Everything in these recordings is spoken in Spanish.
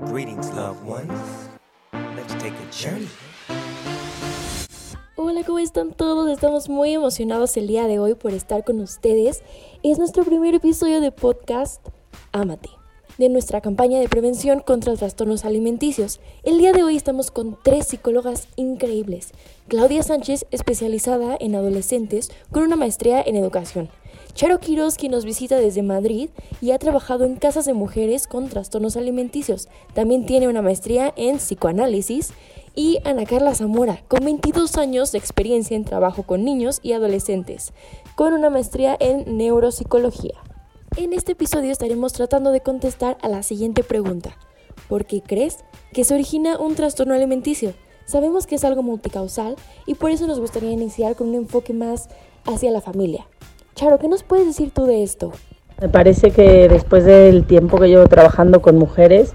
Greetings, loved ones. Let's take a journey. Hola, ¿cómo están todos? Estamos muy emocionados el día de hoy por estar con ustedes. Es nuestro primer episodio de podcast Ámate, de nuestra campaña de prevención contra trastornos alimenticios. El día de hoy estamos con 3 psicólogas increíbles. Claudia Sánchez, especializada en adolescentes con una maestría en educación. Charo Quiroz, quien nos visita desde Madrid y ha trabajado en casas de mujeres con trastornos alimenticios. También tiene una maestría en psicoanálisis. Y Ana Carla Zamora, con 22 años de experiencia en trabajo con niños y adolescentes, con una maestría en neuropsicología. En este episodio estaremos tratando de contestar a la siguiente pregunta. ¿Por qué crees que se origina un trastorno alimenticio? Sabemos que es algo multicausal y por eso nos gustaría iniciar con un enfoque más hacia la familia. Charo, ¿qué nos puedes decir tú de esto? Me parece que después del tiempo que llevo trabajando con mujeres,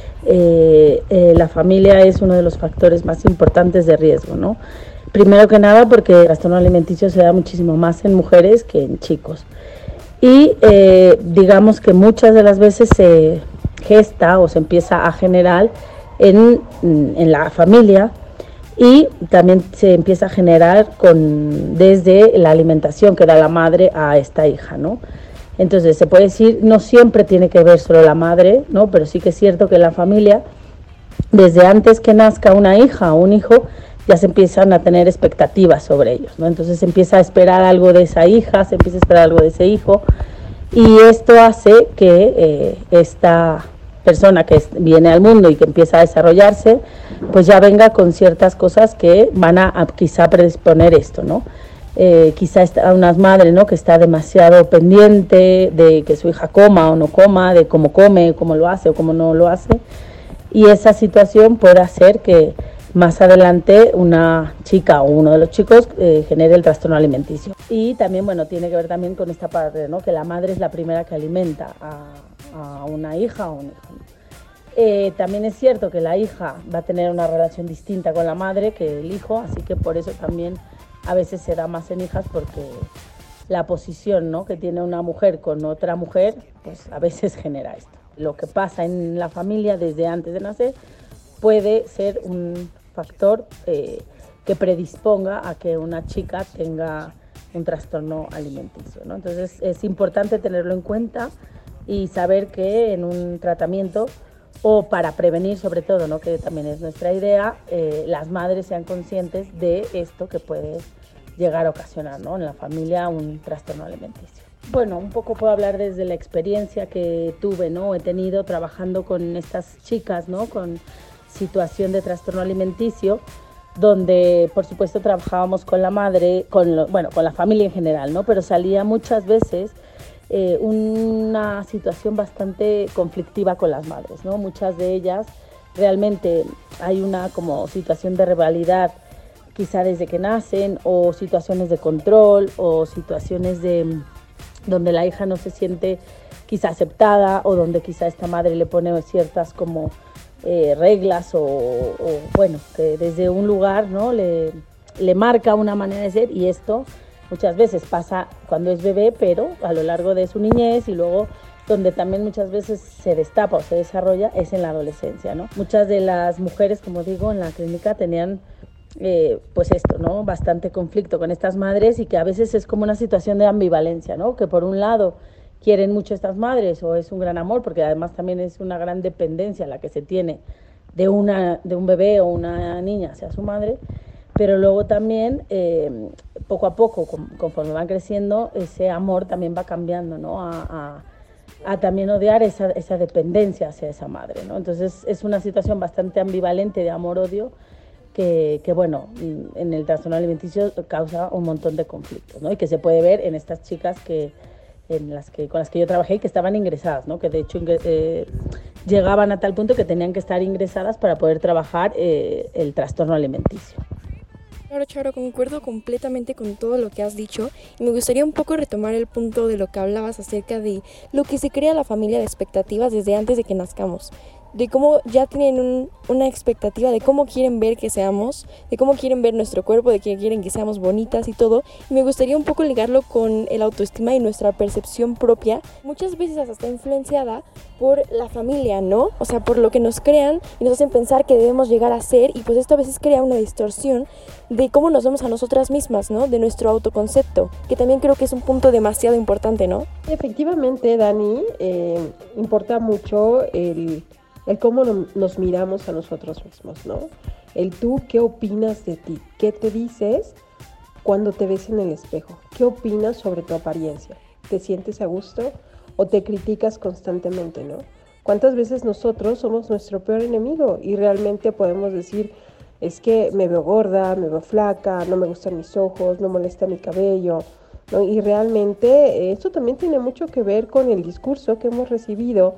la familia es uno de los factores más importantes de riesgo, ¿no? Primero que nada porque el trastorno alimenticio se da muchísimo más en mujeres que en chicos. Y digamos que muchas de las veces se gesta o se empieza a generar en la familia. Y también se empieza a generar desde la alimentación que da la madre a esta hija, ¿no? Entonces se puede decir, no siempre tiene que ver solo la madre, ¿no? Pero sí que es cierto que en la familia, desde antes que nazca una hija o un hijo, ya se empiezan a tener expectativas sobre ellos, ¿no? Entonces se empieza a esperar algo de esa hija, se empieza a esperar algo de ese hijo, y esto hace que esta persona que viene al mundo y que empieza a desarrollarse, pues ya venga con ciertas cosas que van a quizá predisponer esto, ¿no? Quizá está una madre, ¿no?, que está demasiado pendiente de que su hija coma o no coma, de cómo come, cómo lo hace o cómo no lo hace, y esa situación puede hacer que más adelante una chica o uno de los chicos genere el trastorno alimenticio. Y también, bueno, tiene que ver también con esta parte, ¿no?, que la madre es la primera que alimenta a una hija o un hijo. También es cierto que la hija va a tener una relación distinta con la madre que el hijo, así que por eso también a veces se da más en hijas, porque la posición, ¿no?, que tiene una mujer con otra mujer, pues a veces genera esto. Lo que pasa en la familia desde antes de nacer puede ser un factor que predisponga a que una chica tenga un trastorno alimenticio, ¿no? Entonces es importante tenerlo en cuenta y saber que en un tratamiento, o para prevenir sobre todo, ¿no?, que también es nuestra idea, las madres sean conscientes de esto que puede llegar a ocasionar, ¿no?, en la familia un trastorno alimenticio. Bueno, un poco puedo hablar desde la experiencia que tuve, ¿no?, he tenido trabajando con estas chicas, ¿no?, con situación de trastorno alimenticio, donde por supuesto trabajábamos con la madre, con la familia en general, ¿no?, pero salía muchas veces una situación bastante conflictiva con las madres, ¿no? Muchas de ellas realmente hay una como situación de rivalidad, quizá desde que nacen, o situaciones de control, o situaciones donde la hija no se siente quizá aceptada, o donde quizá esta madre le pone ciertas como reglas o que desde un lugar, ¿no?, le marca una manera de ser, y esto muchas veces pasa cuando es bebé, pero a lo largo de su niñez, y luego donde también muchas veces se destapa o se desarrolla es en la adolescencia, ¿no? Muchas de las mujeres, como digo, en la clínica tenían pues esto, ¿no?, bastante conflicto con estas madres, y que a veces es como una situación de ambivalencia, ¿no?, que por un lado quieren mucho estas madres, o es un gran amor, porque además también es una gran dependencia la que se tiene de un bebé o una niña hacia su madre, pero luego también poco a poco, conforme van creciendo, ese amor también va cambiando, ¿no?, a también odiar esa dependencia hacia esa madre, ¿no? Entonces es una situación bastante ambivalente de amor-odio que bueno, en el trastorno alimenticio causa un montón de conflictos, ¿no?, y que se puede ver en estas chicas con las que yo trabajé y que estaban ingresadas, ¿no?, que de hecho llegaban a tal punto que tenían que estar ingresadas para poder trabajar el trastorno alimenticio. Claro, Charo, concuerdo completamente con todo lo que has dicho, y me gustaría un poco retomar el punto de lo que hablabas acerca de lo que se crea la familia de expectativas desde antes de que nazcamos. de cómo ya tienen una expectativa de cómo quieren ver que seamos, de cómo quieren ver nuestro cuerpo, de que quieren que seamos bonitas y todo. Y me gustaría un poco ligarlo con el autoestima y nuestra percepción propia. Muchas veces hasta está influenciada por la familia, ¿no? O sea, por lo que nos crean y nos hacen pensar que debemos llegar a ser, y pues esto a veces crea una distorsión de cómo nos vemos a nosotras mismas, ¿no? De nuestro autoconcepto, que también creo que es un punto demasiado importante, ¿no? Efectivamente, Dani, importa mucho el cómo nos miramos a nosotros mismos, ¿no? El tú, ¿qué opinas de ti? ¿Qué te dices cuando te ves en el espejo? ¿Qué opinas sobre tu apariencia? ¿Te sientes a gusto o te criticas constantemente, ¿no? ¿Cuántas veces nosotros somos nuestro peor enemigo y realmente podemos decir, es que me veo gorda, me veo flaca, no me gustan mis ojos, no molesta mi cabello, ¿no? Y realmente esto también tiene mucho que ver con el discurso que hemos recibido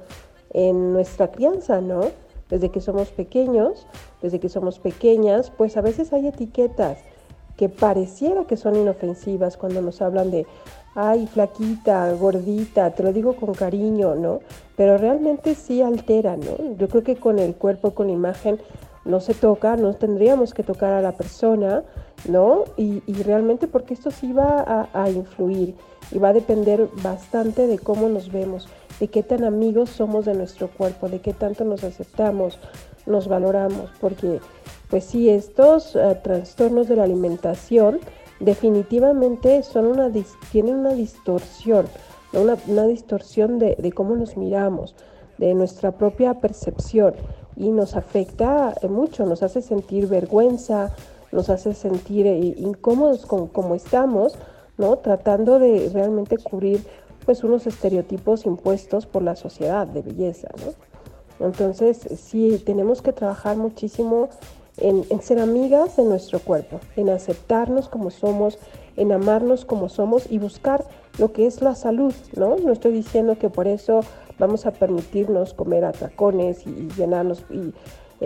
en nuestra crianza, ¿no? Desde que somos pequeños, desde que somos pequeñas, pues a veces hay etiquetas que pareciera que son inofensivas cuando nos hablan de, ay, flaquita, gordita, te lo digo con cariño, ¿no? Pero realmente sí altera, ¿no? Yo creo que con el cuerpo, con la imagen, no se toca, no tendríamos que tocar a la persona, ¿no? Y realmente porque esto sí va a influir y va a depender bastante de cómo nos vemos, de qué tan amigos somos de nuestro cuerpo, de qué tanto nos aceptamos, nos valoramos, porque pues sí, estos trastornos de la alimentación definitivamente tienen una distorsión, ¿no? Una distorsión de cómo nos miramos, de nuestra propia percepción, y nos afecta mucho, nos hace sentir vergüenza, nos hace sentir incómodos con cómo estamos, ¿no? Tratando de realmente cubrir pues unos estereotipos impuestos por la sociedad de belleza, ¿no? Entonces sí, tenemos que trabajar muchísimo en ser amigas de nuestro cuerpo, en aceptarnos como somos, en amarnos como somos y buscar lo que es la salud, ¿no? No estoy diciendo que por eso vamos a permitirnos comer atracones y llenarnos y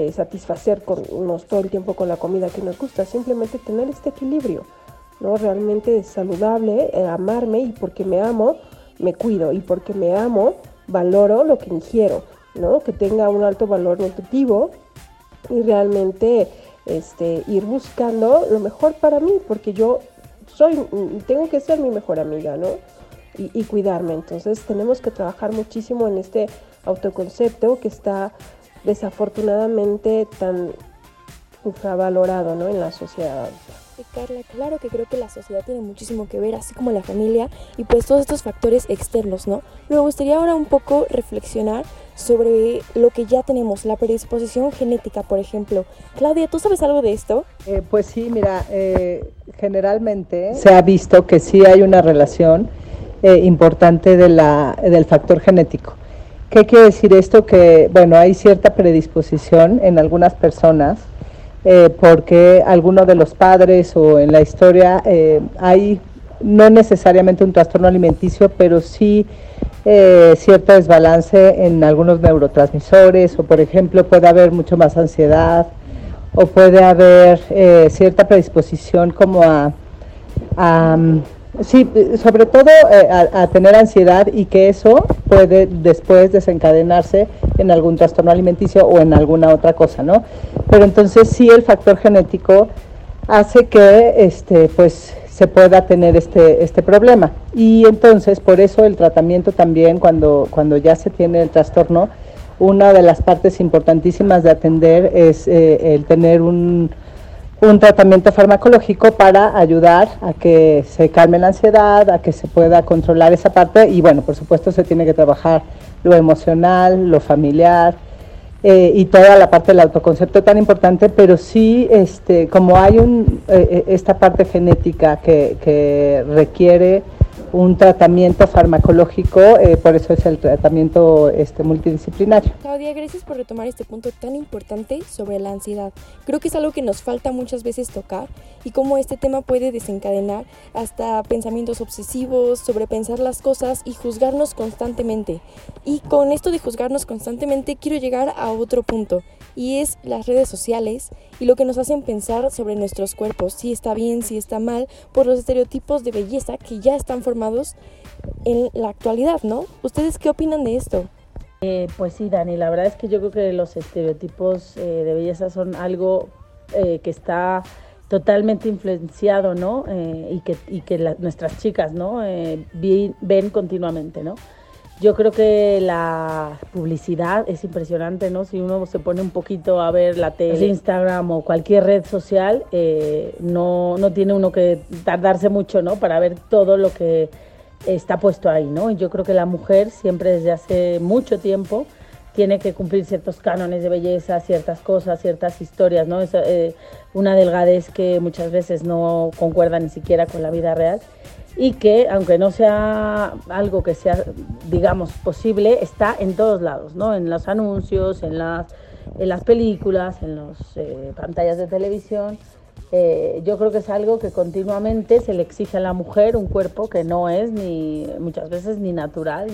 satisfacernos todo el tiempo con la comida que nos gusta, simplemente tener este equilibrio, ¿no? Realmente saludable, amarme, y porque me amo, me cuido, y porque me amo, valoro lo que ingiero, ¿no? Que tenga un alto valor nutritivo y realmente ir buscando lo mejor para mí, porque yo tengo que ser mi mejor amiga, ¿no? Y cuidarme. Entonces tenemos que trabajar muchísimo en este autoconcepto que está desafortunadamente tan infravalorado, ¿no? En la sociedad. Carla, claro que creo que la sociedad tiene muchísimo que ver, así como la familia y pues todos estos factores externos, ¿no? Pero me gustaría ahora un poco reflexionar sobre lo que ya tenemos, la predisposición genética, por ejemplo. Claudia, ¿tú sabes algo de esto? Pues sí, mira, generalmente se ha visto que sí hay una relación importante del factor genético. ¿Qué quiere decir esto? Que, bueno, hay cierta predisposición en algunas personas porque alguno de los padres o en la historia hay no necesariamente un trastorno alimenticio, pero sí cierto desbalance en algunos neurotransmisores, o por ejemplo puede haber mucho más ansiedad, o puede haber cierta predisposición como sí, sobre todo a tener ansiedad, y que eso puede después desencadenarse en algún trastorno alimenticio o en alguna otra cosa, ¿no? Pero entonces sí, el factor genético hace que pues se pueda tener este problema, y entonces por eso el tratamiento también, cuando ya se tiene el trastorno, una de las partes importantísimas de atender es el tener un tratamiento farmacológico para ayudar a que se calme la ansiedad, a que se pueda controlar esa parte, y bueno, por supuesto se tiene que trabajar lo emocional, lo familiar, y toda la parte del autoconcepto tan importante, pero sí como hay esta parte genética que requiere un tratamiento farmacológico, por eso es el tratamiento multidisciplinario. Claudia, gracias por retomar este punto tan importante sobre la ansiedad. Creo que es algo que nos falta muchas veces tocar, y cómo este tema puede desencadenar hasta pensamientos obsesivos, sobrepensar las cosas y juzgarnos constantemente. Y con esto de juzgarnos constantemente quiero llegar a otro punto, y es las redes sociales y lo que nos hacen pensar sobre nuestros cuerpos, si está bien, si está mal, por los estereotipos de belleza que ya están formados en la actualidad, ¿no? ¿Ustedes qué opinan de esto? Pues sí, Dani, la verdad es que yo creo que los estereotipos de belleza son algo que está totalmente influenciado, ¿no? Y que nuestras chicas, ¿no? Ven continuamente, ¿no? Yo creo que la publicidad es impresionante, ¿no? Si uno se pone un poquito a ver la tele, Instagram o cualquier red social, no tiene uno que tardarse mucho, ¿no? Para ver todo lo que está puesto ahí, ¿no? Y yo creo que la mujer siempre desde hace mucho tiempo tiene que cumplir ciertos cánones de belleza, ciertas cosas, ciertas historias, ¿no? Es una delgadez que muchas veces no concuerda ni siquiera con la vida real y que, aunque no sea algo que sea, digamos, posible, está en todos lados, ¿no? En los anuncios, en las películas, en las pantallas de televisión. Yo creo que es algo que continuamente se le exige a la mujer, un cuerpo que no es muchas veces ni natural,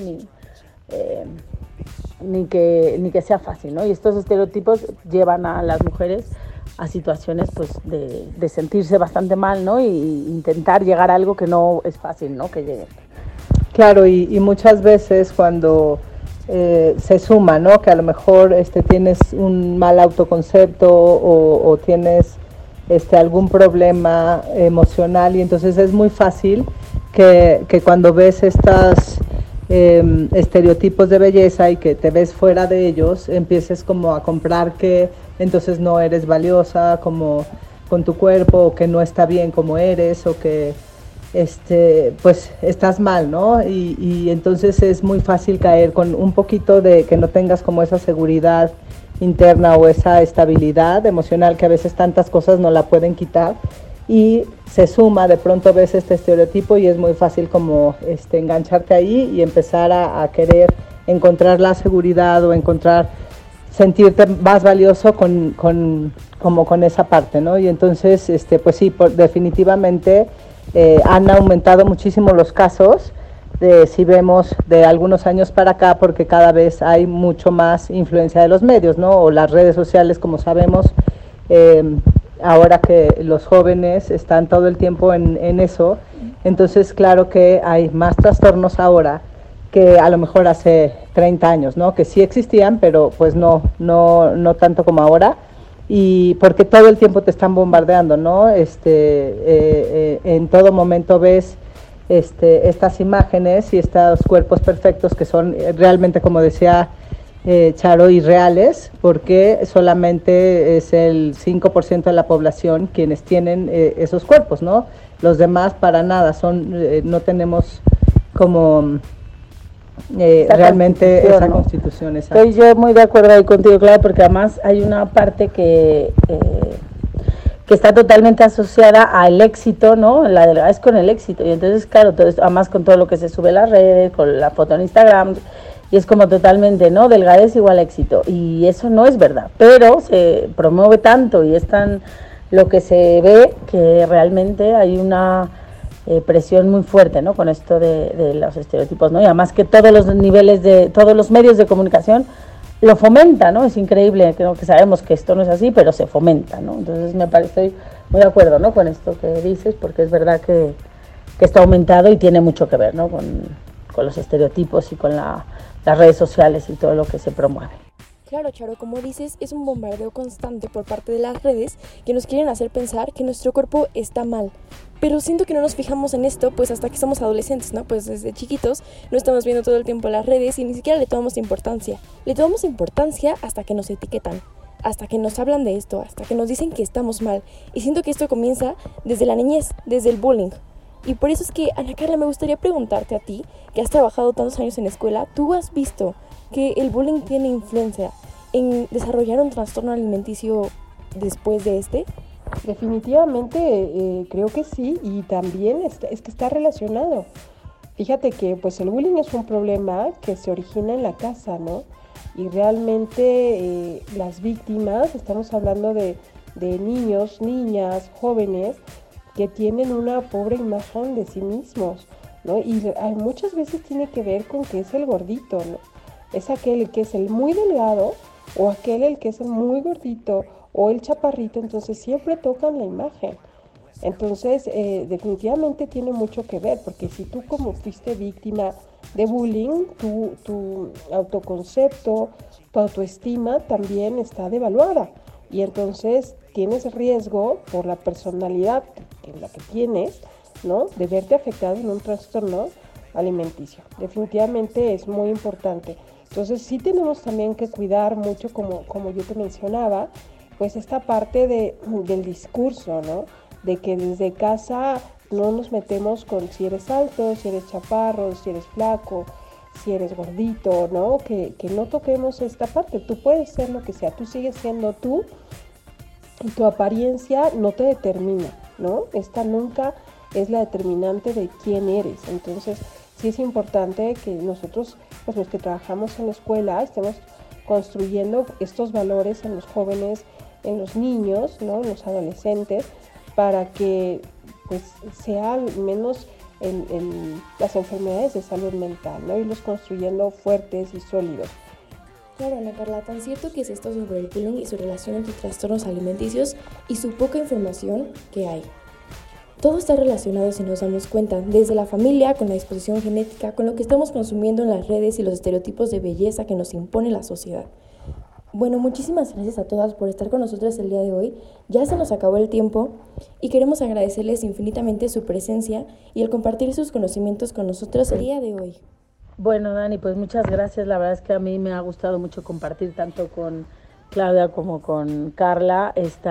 ni que sea fácil, ¿no? Y estos estereotipos llevan a las mujeres a situaciones pues de sentirse bastante mal, ¿no? Y intentar llegar a algo que no es fácil, ¿no? Que llegue. Claro, y muchas veces cuando se suma, ¿no? Que a lo mejor tienes un mal autoconcepto o tienes algún problema emocional y entonces es muy fácil que cuando ves estas estereotipos de belleza y que te ves fuera de ellos, empieces como a comprar que entonces no eres valiosa como con tu cuerpo, o que no está bien como eres, o que pues estás mal, ¿no? Y entonces es muy fácil caer con un poquito de que no tengas como esa seguridad interna o esa estabilidad emocional que a veces tantas cosas no la pueden quitar y se suma, de pronto ves este estereotipo y es muy fácil como engancharte ahí y empezar a querer encontrar la seguridad o sentirte más valioso como con esa parte, ¿no? Y entonces, pues sí, definitivamente han aumentado muchísimo los casos si vemos de algunos años para acá, porque cada vez hay mucho más influencia de los medios, ¿no? O las redes sociales, como sabemos, ahora que los jóvenes están todo el tiempo en eso, entonces claro que hay más trastornos ahora que a lo mejor hace 30 años, ¿no? Que sí existían, pero pues no tanto como ahora, y porque todo el tiempo te están bombardeando, ¿no? En todo momento ves estas imágenes y estos cuerpos perfectos que son realmente, como decía Charo, irreales, porque solamente es el 5% de la población quienes tienen esos cuerpos, ¿no? Los demás para nada, no tenemos como realmente esa constitución. Estoy yo muy de acuerdo ahí contigo, claro, porque además hay una parte que está totalmente asociada al éxito, ¿no? La delgadez con el éxito, y entonces, claro, todo esto, además con todo lo que se sube a las redes, con la foto en Instagram, y es como totalmente, ¿no? Delgadez igual éxito, y eso no es verdad, pero se promueve tanto y es tan lo que se ve que realmente hay una presión muy fuerte, ¿no? Con esto de los estereotipos, ¿no? Y además que todos los niveles todos los medios de comunicación lo fomenta, ¿no? Es increíble, creo que sabemos que esto no es así, pero se fomenta, ¿no? Entonces estoy muy de acuerdo, ¿no? Con esto que dices, porque es verdad que esto ha aumentado y tiene mucho que ver, ¿no? Con los estereotipos y con las redes sociales y todo lo que se promueve. Claro, Charo, como dices, es un bombardeo constante por parte de las redes que nos quieren hacer pensar que nuestro cuerpo está mal. Pero siento que no nos fijamos en esto, pues hasta que somos adolescentes, ¿no? Pues desde chiquitos no estamos viendo todo el tiempo las redes y ni siquiera le tomamos importancia. Le tomamos importancia hasta que nos etiquetan, hasta que nos hablan de esto, hasta que nos dicen que estamos mal. Y siento que esto comienza desde la niñez, desde el bullying. Y por eso es que, Ana Carla, me gustaría preguntarte a ti, que has trabajado tantos años en escuela, ¿tú has visto que el bullying tiene influencia en desarrollar un trastorno alimenticio después de este? Definitivamente creo que sí, y también es que está relacionado. Fíjate que pues el bullying es un problema que se origina en la casa, ¿no? Y realmente las víctimas, estamos hablando de niños, niñas, jóvenes que tienen una pobre imagen de sí mismos, ¿no? Y muchas veces tiene que ver con que es el gordito, ¿no? Es aquel que es el muy delgado o aquel el que es el muy gordito o el chaparrito, entonces siempre tocan la imagen. Entonces definitivamente tiene mucho que ver, porque si tú como fuiste víctima bullying, tu autoconcepto, tu autoestima también está devaluada. Y entonces tienes riesgo por la personalidad en la que tienes, ¿no?, de verte afectado en un trastorno alimenticio. Definitivamente es muy importante. Entonces sí tenemos también que cuidar mucho, como yo te mencionaba, pues esta parte del discurso, ¿no? De que desde casa no nos metemos con si eres alto, si eres chaparro, si eres flaco, si eres gordito, ¿no? Que no toquemos esta parte. Tú puedes ser lo que sea, tú sigues siendo tú y tu apariencia no te determina, ¿no? Esta nunca es la determinante de quién eres. Entonces sí es importante que nosotros, pues los que trabajamos en la escuela, estemos construyendo estos valores en los jóvenes, en los niños, ¿no?, en los adolescentes, para que pues sea al menos las enfermedades de salud mental, ¿no?, irlos construyendo fuertes y sólidos. Claro, Ana Carla, tan cierto que es esto sobre el bullying y su relación entre trastornos alimenticios y su poca información que hay. Todo está relacionado si nos damos cuenta, desde la familia, con la disposición genética, con lo que estamos consumiendo en las redes y los estereotipos de belleza que nos impone la sociedad. Bueno, muchísimas gracias a todas por estar con nosotros el día de hoy. Ya se nos acabó el tiempo y queremos agradecerles infinitamente su presencia y el compartir sus conocimientos con nosotros el día de hoy. Bueno, Dani, pues muchas gracias. La verdad es que a mí me ha gustado mucho compartir tanto con Claudia como con Carla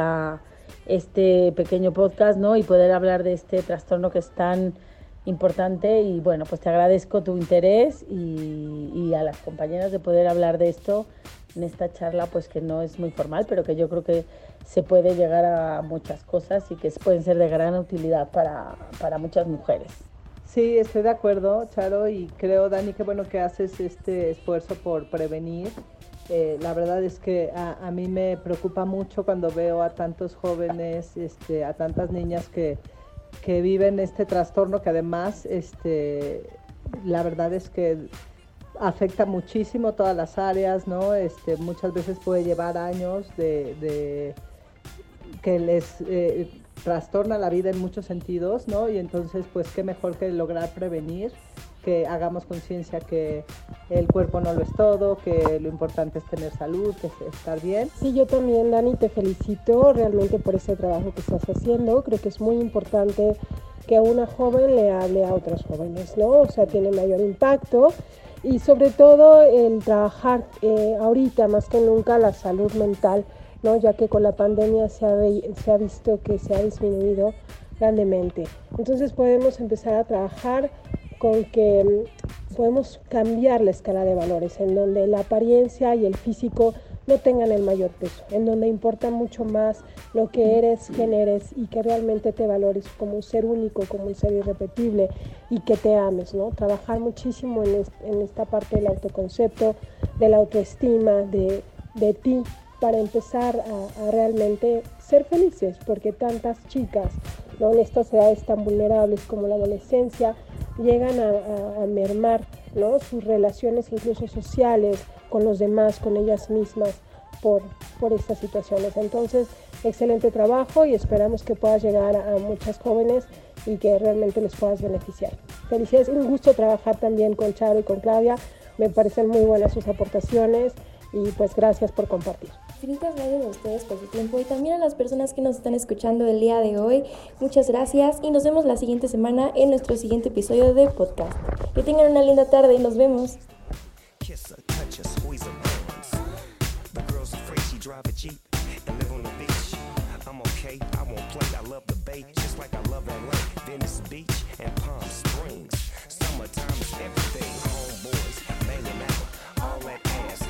este pequeño podcast, ¿no? Y poder hablar de este trastorno que es tan importante. Y bueno, pues te agradezco tu interés y a las compañeras de poder hablar de esto en esta charla, pues que no es muy formal, pero que yo creo que se puede llegar a muchas cosas y que pueden ser de gran utilidad para muchas mujeres. Sí, estoy de acuerdo, Charo, y creo, Dani, que bueno que haces este esfuerzo por prevenir. La verdad es que a mí me preocupa mucho cuando veo a tantos jóvenes, a tantas niñas que viven este trastorno, que además la verdad es que afecta muchísimo todas las áreas, ¿no? Muchas veces puede llevar años de que les trastorna la vida en muchos sentidos, ¿no? Y entonces, pues qué mejor que lograr prevenir, que hagamos conciencia que el cuerpo no lo es todo, que lo importante es tener salud, que es estar bien. Sí, yo también, Dani, te felicito realmente por ese trabajo que estás haciendo. Creo que es muy importante que una joven le hable a otras jóvenes, ¿no? O sea, tiene mayor impacto. Y sobre todo el trabajar ahorita más que nunca la salud mental, ¿no?, ya que con la pandemia se ha visto que se ha disminuido grandemente. Entonces podemos empezar a trabajar con que podemos cambiar la escala de valores, en donde la apariencia y el físico no tengan el mayor peso, en donde importa mucho más lo que eres, quién eres, y que realmente te valores como un ser único, como un ser irrepetible, y que te ames, ¿no? Trabajar muchísimo en esta parte del autoconcepto, de la autoestima, de ti, para empezar a realmente ser felices, porque tantas chicas, ¿no?, en estas edades tan vulnerables como la adolescencia, llegan a mermar, ¿no?, sus relaciones incluso sociales con los demás, con ellas mismas, por estas situaciones. Entonces, excelente trabajo y esperamos que puedas llegar a muchas jóvenes y que realmente les puedas beneficiar. Felicidades, un gusto trabajar también con Charo y con Claudia, me parecen muy buenas sus aportaciones y pues gracias por compartir. Infinitas gracias a ustedes por su tiempo y también a las personas que nos están escuchando el día de hoy. Muchas gracias y nos vemos la siguiente semana en nuestro siguiente episodio de podcast. Que tengan una linda tarde y nos vemos. Summertime is everything. Homeboys banging out all that ass.